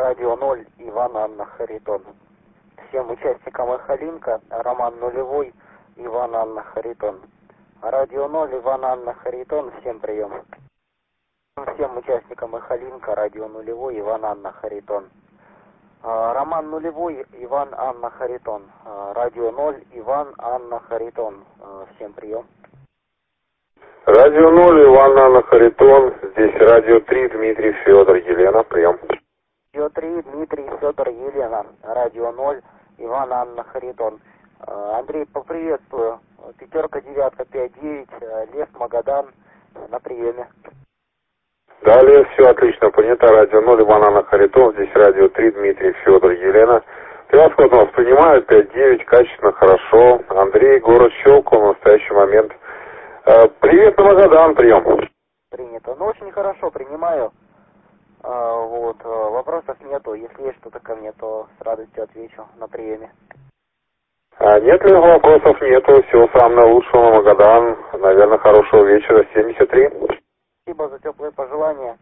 Радио 0, Иван Анна Харитон. Всем участникам Эхолинка, Роман Нулевой, Иван Анна Харитон. Радио 0, Иван Анна Харитон, всем прием. Всем участникам Эхолинка, Радио Нулевой, Иван Анна Харитон. Роман Нулевой, Иван Анна Харитон. Радио 0, Иван Анна Харитон. Всем прием. Радио 0, Иван Анна Харитон. Здесь Радио 3, Дмитрий, Федор, Елена. Прием. Радио 3, Дмитрий, Федор, Елена. Радио 0, Иван Анна Харитон. Андрей, поприветствую. 5, 9, 5, 9, Лев, Магадан, на приеме. Далее все отлично понято. Радио 0, Иван Анна Харитон. Здесь Радио 3, Дмитрий, Федор, Елена. Превосходно вас принимают. 5-9, качественно, хорошо. Андрей, город Щелково, в настоящий момент. Привет, на Магадан, прием. Принято. Ну, очень хорошо, принимаю. Вопросов нету. Если есть что-то ко мне, то с радостью отвечу на приеме. Нет ли вопросов? Нету. Всего самого наилучшего, Магадан. Наверное, хорошего вечера. 73. Спасибо за теплые пожелания.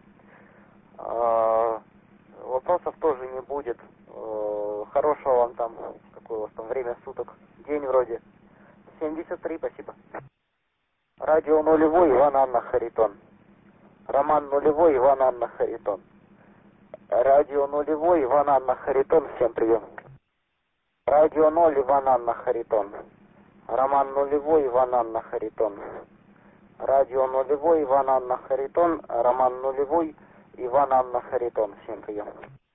Вопросов тоже не будет. Хорошего вам там, какое у вас там время суток, день вроде. 73, спасибо. Радио Нулевой, Иван Анна Харитон. Роман Нулевой, Иван Анна Харитон. Радио Нулевой, Иван Анна Харитон, всем прием. Радио 0, Иван Анна Харитон. Роман Нулевой, Иван Анна Харитон. Радио Нулевой, Иван Анна Харитон. Роман Нулевой, Иван Анна Харитон, всем прием.